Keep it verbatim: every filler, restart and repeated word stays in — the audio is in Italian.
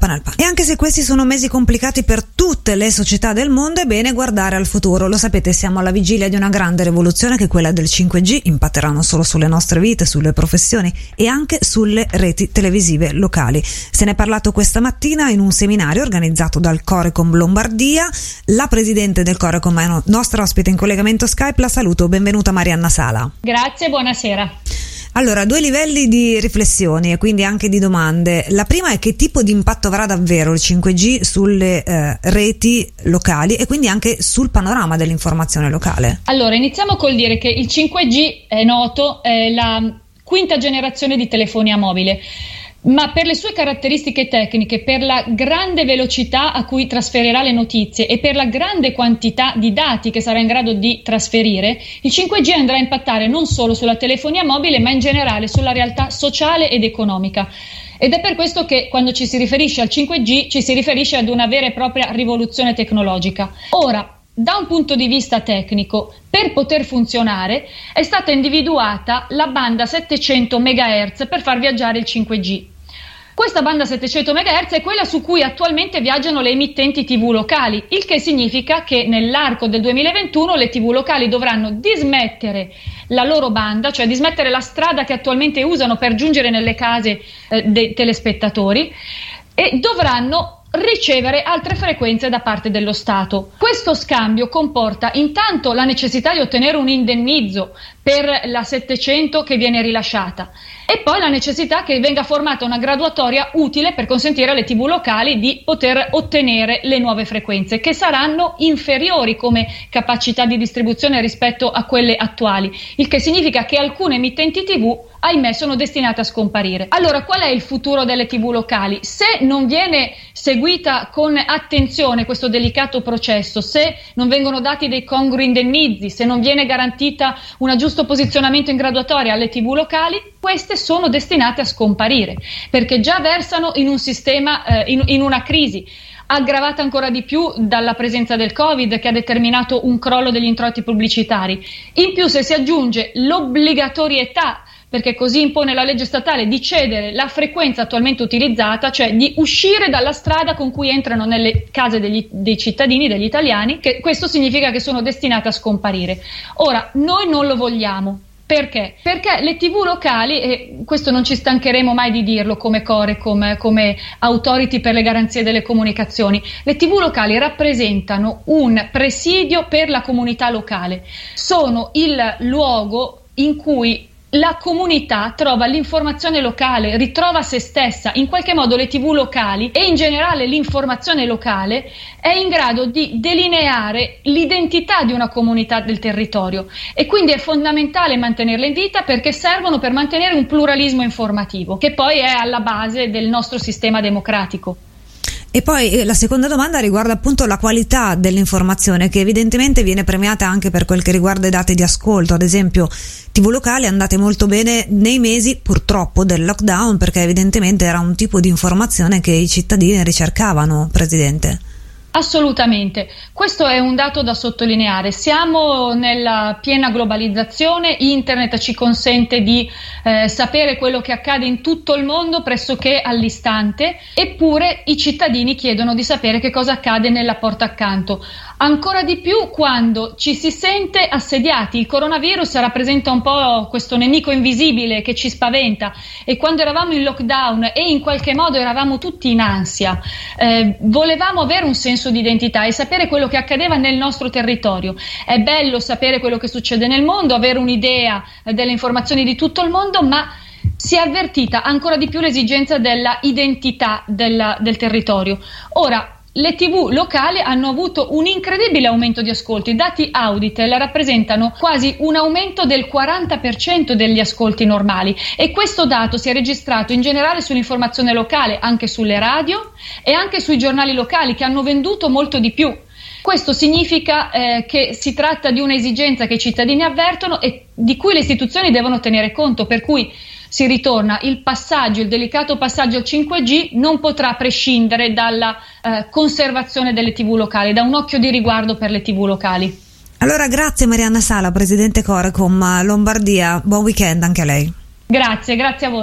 Panalpa. E anche se questi sono mesi complicati per tutte le società del mondo, è bene guardare al futuro. Lo sapete, siamo alla vigilia di una grande rivoluzione che è quella del cinque G, impatterà non solo sulle nostre vite, sulle professioni e anche sulle reti televisive locali. Se ne è parlato questa mattina in un seminario organizzato dal Corecom Lombardia. La presidente del Corecom è nostra ospite in collegamento Skype, la saluto, benvenuta Marianna Sala. Grazie, buonasera. Allora, due livelli di riflessioni e quindi anche di domande. La prima è: che tipo di impatto avrà davvero il cinque G sulle eh, reti locali e quindi anche sul panorama dell'informazione locale? Allora, iniziamo col dire che il cinque G è noto, è la quinta generazione di telefonia mobile, ma per le sue caratteristiche tecniche, per la grande velocità a cui trasferirà le notizie e per la grande quantità di dati che sarà in grado di trasferire, il cinque G andrà a impattare non solo sulla telefonia mobile, ma in generale sulla realtà sociale ed economica. Ed è per questo che quando ci si riferisce al cinque G ci si riferisce ad una vera e propria rivoluzione tecnologica. Ora, da un punto di vista tecnico, per poter funzionare è stata individuata la banda settecento megahertz per far viaggiare il cinque G. Questa banda settecento megahertz è quella su cui attualmente viaggiano le emittenti tivù locali, il che significa che nell'arco del duemilaventuno le tivù locali dovranno dismettere la loro banda, cioè dismettere la strada che attualmente usano per giungere nelle case eh, dei telespettatori, e dovranno ricevere altre frequenze da parte dello Stato. Questo scambio comporta intanto la necessità di ottenere un indennizzo per la settecento che viene rilasciata e poi la necessità che venga formata una graduatoria utile per consentire alle tivù locali di poter ottenere le nuove frequenze, che saranno inferiori come capacità di distribuzione rispetto a quelle attuali, il che significa che alcune emittenti tivù, ahimè, sono destinate a scomparire. Allora, qual è il futuro delle tivù locali? Se non viene seguita con attenzione questo delicato processo, se non vengono dati dei congrui indennizi, se non viene garantita un giusto posizionamento in graduatoria alle tivù locali, queste sono destinate a scomparire, perché già versano in un sistema, eh, in, in una crisi aggravata ancora di più dalla presenza del Covid, che ha determinato un crollo degli introiti pubblicitari. In più, se si aggiunge l'obbligatorietà, perché così impone la legge statale, di cedere la frequenza attualmente utilizzata, cioè di uscire dalla strada con cui entrano nelle case degli, dei cittadini, degli italiani, che questo significa che sono destinate a scomparire. Ora, noi non lo vogliamo. Perché? Perché le tivù locali, e questo non ci stancheremo mai di dirlo come Corecom, come Authority per le garanzie delle comunicazioni, le tivù locali rappresentano un presidio per la comunità locale, sono il luogo in cui la comunità trova l'informazione locale, ritrova se stessa. In qualche modo le tivù locali e in generale l'informazione locale è in grado di delineare l'identità di una comunità del territorio e quindi è fondamentale mantenerle in vita, perché servono per mantenere un pluralismo informativo che poi è alla base del nostro sistema democratico. E poi la seconda domanda riguarda appunto la qualità dell'informazione, che evidentemente viene premiata anche per quel che riguarda i dati di ascolto. Ad esempio, tivù locali andate molto bene nei mesi purtroppo del lockdown, perché evidentemente era un tipo di informazione che i cittadini ricercavano, Presidente. Assolutamente, questo è un dato da sottolineare. Siamo nella piena globalizzazione, internet ci consente di eh, sapere quello che accade in tutto il mondo pressoché all'istante, eppure i cittadini chiedono di sapere che cosa accade nella porta accanto. Ancora di più quando ci si sente assediati. Il coronavirus rappresenta un po' questo nemico invisibile che ci spaventa, e quando eravamo in lockdown e in qualche modo eravamo tutti in ansia, eh, volevamo avere un senso di identità e sapere quello che accadeva nel nostro territorio. È bello sapere quello che succede nel mondo, avere un'idea delle informazioni di tutto il mondo, ma si è avvertita ancora di più l'esigenza della identità della, del territorio. Ora, le tivù locali hanno avuto un incredibile aumento di ascolti. I dati Auditel rappresentano quasi un aumento del quaranta per cento degli ascolti normali, e questo dato si è registrato in generale sull'informazione locale, anche sulle radio e anche sui giornali locali, che hanno venduto molto di più. Questo significa eh, che si tratta di un'esigenza che i cittadini avvertono e di cui le istituzioni devono tenere conto, per cui si ritorna, il passaggio, il delicato passaggio al cinque G non potrà prescindere dalla eh, conservazione delle tivù locali, da un occhio di riguardo per le tivù locali. Allora, grazie Marianna Sala, Presidente Corecom Lombardia, buon weekend anche a lei. Grazie, grazie a voi.